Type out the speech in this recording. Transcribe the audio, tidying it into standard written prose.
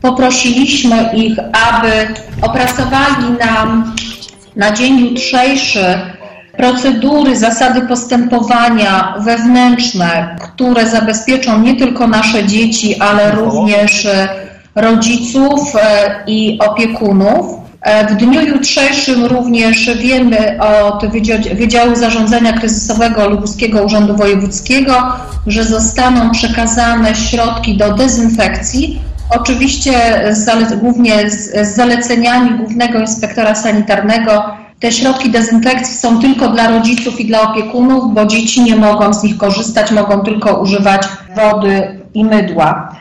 poprosiliśmy ich, aby opracowali nam na dzień jutrzejszy procedury, zasady postępowania wewnętrzne, które zabezpieczą nie tylko nasze dzieci, ale również rodziców i opiekunów. W dniu jutrzejszym również wiemy od Wydziału Zarządzania Kryzysowego Lubuskiego Urzędu Wojewódzkiego, że zostaną przekazane środki do dezynfekcji. Oczywiście głównie z zaleceniami Głównego Inspektora Sanitarnego. Te środki dezynfekcji są tylko dla rodziców i dla opiekunów, bo dzieci nie mogą z nich korzystać, mogą tylko używać wody i mydła.